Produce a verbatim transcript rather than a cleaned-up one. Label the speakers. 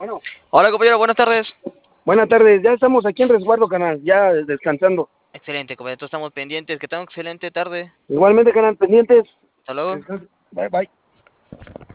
Speaker 1: Bueno,
Speaker 2: Hola compañero, buenas tardes.
Speaker 1: buenas tardes. Ya estamos aquí en resguardo, canal, ya descansando.
Speaker 2: Excelente, compañero, todos estamos pendientes. Que tengan excelente tarde.
Speaker 1: Igualmente, canal, pendientes.
Speaker 2: Hasta luego.
Speaker 1: Descanse. Bye, bye.